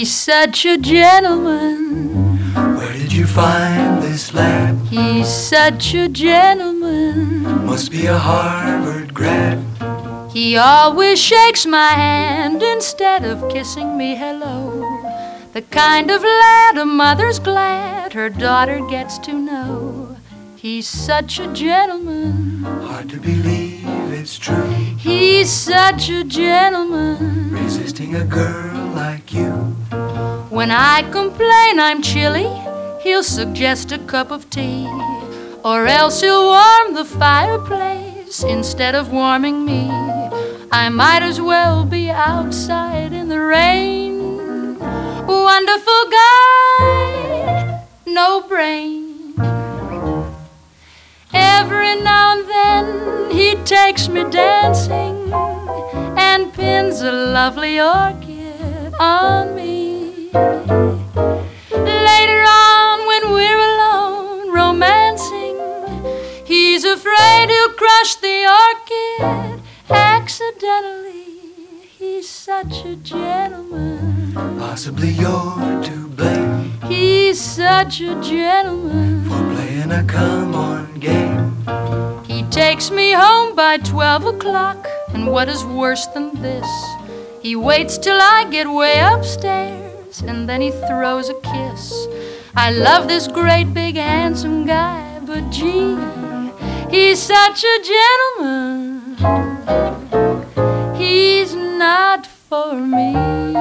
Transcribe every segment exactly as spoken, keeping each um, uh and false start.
He's such a gentleman. Where did you find this lad? He's such a gentleman. Must be a Harvard grad. He always shakes my hand instead of kissing me hello. The kind of lad a mother's glad her daughter gets to know. He's such a gentleman. Hard to believe it's true. He's such a gentleman. Resisting a girl like you. When I complain I'm chilly, he'll suggest a cup of tea. Or else he'll warm the fireplace instead of warming me. I might as well be outside in the rain. Wonderful guy, no brain. Every now and then he takes me dancing and pins a lovely orchid on me. Later on when we're alone romancing, he's afraid he'll crush the orchid accidentally. He's such a gentleman. Possibly you're to blame. He's such a gentleman. For playing a come-on game. He takes me home by twelve o'clock, and what is worse than this, he waits till I get way upstairs, and then he throws a kiss. I love this great big handsome guy, but gee, he's such a gentleman. He's not for me.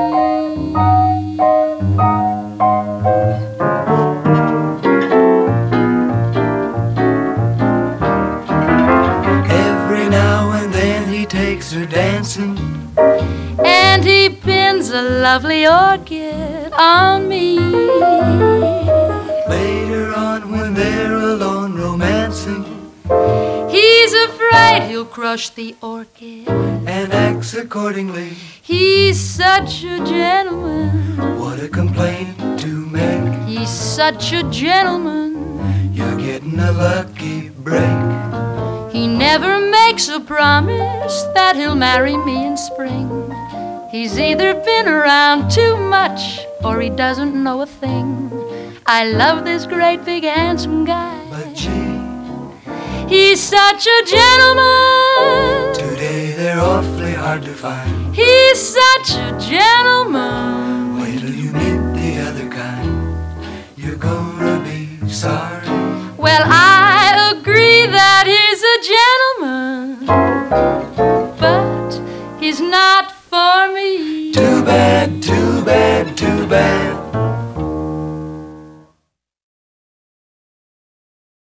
Every now and then he takes her dancing, and he pins a lovely orchid on me. Later on when they're alone romancing, he's afraid he'll crush the orchid and acts accordingly. He's such a gentleman. What a complaint to make. He's such a gentleman. You're getting a lucky break. He never makes a promise that he'll marry me in spring. He's either been around too much or he doesn't know a thing. I love this great big handsome guy, but gee, he's such a gentleman. Today they're awfully hard to find. He's such a gentleman. Wait till you meet the other kind. You're gonna be sorry. Well, I agree that he's a gentleman.